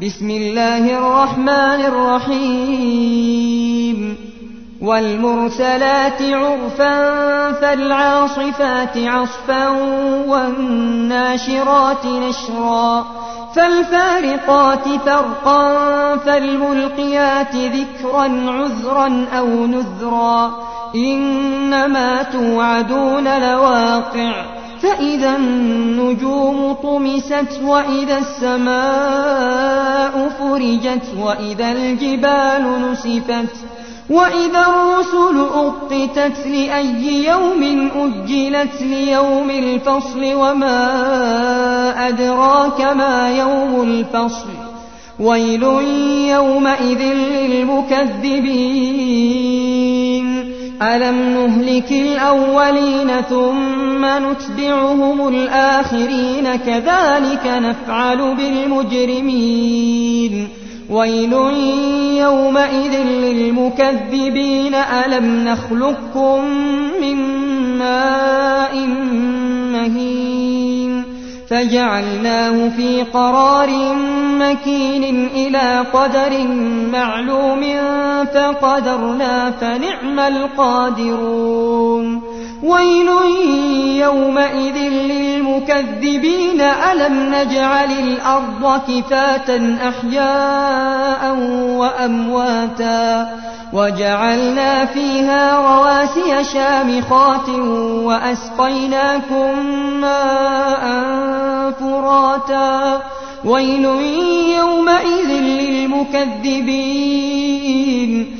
بسم الله الرحمن الرحيم والمرسلات عرفا فالعاصفات عصفا والناشرات نشرا فالفارقات فرقا فالملقيات ذكرا عذرا أو نذرا إنما توعدون لواقع فإذا النجوم طمست وإذا السماء فرجت وإذا الجبال نسفت وإذا الرسل أقتت لأي يوم أجلت ليوم الفصل وما أدراك ما يوم الفصل ويل يومئذ للمكذبين ألم نهلك الأولين ثم نتبعهم الآخرين كذلك نفعل بالمجرمين ويل يومئذ للمكذبين ألم نخلقكم من ماء مهين فجعلناه في قرار مكين إلى قدر معلوم فقدرنا فنعم القادرون ويل يومئذ للمكذبين ألم نجعل الأرض كفاتا أحياء وأمواتا وجعلنا فيها رواسي شامخات وأسقيناكم ماء فراتا ويل يومئذ للمكذبين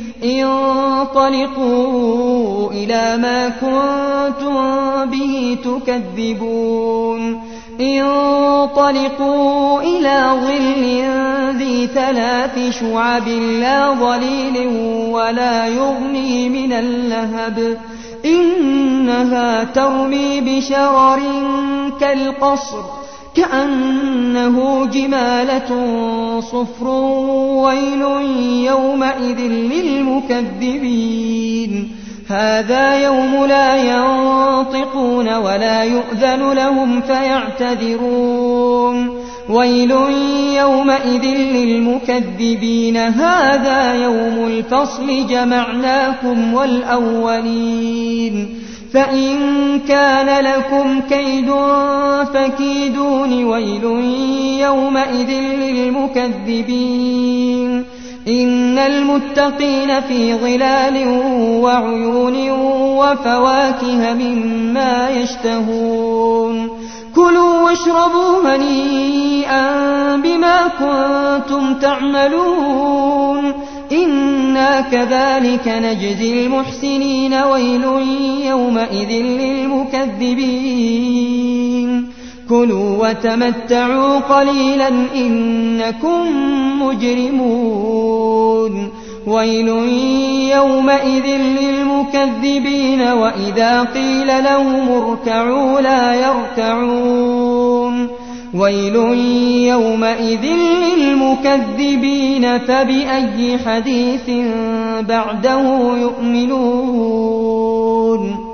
انطلقوا إلى ما كنتم به تكذبون انطلقوا إلى ظل ذي 3 شعب لا ظليل ولا يغني من اللهب إنها ترمي بشرر كالقصر كأنه جمالة صفر ويل يومئذ للمكذبين هذا يوم لا ينطقون ولا يؤذن لهم فيعتذرون ويل يومئذ للمكذبين هذا يوم الفصل جمعناكم والأولين فإن كان لكم كيد فكيدون ويل يومئذ للمكذبين إن المتقين في ظلال وعيون وفواكه مما يشتهون كلوا واشربوا هنيئا بما كنتم تعملون إنا كذلك نجزي المحسنين ويل يومئذ للمكذبين كلوا وتمتعوا قليلا إنكم مجرمون ويل يومئذ للمكذبين وإذا قيل لهم اركعوا لا يركعون ويل يومئذ للمكذبين فبأي حديث بعده يؤمنون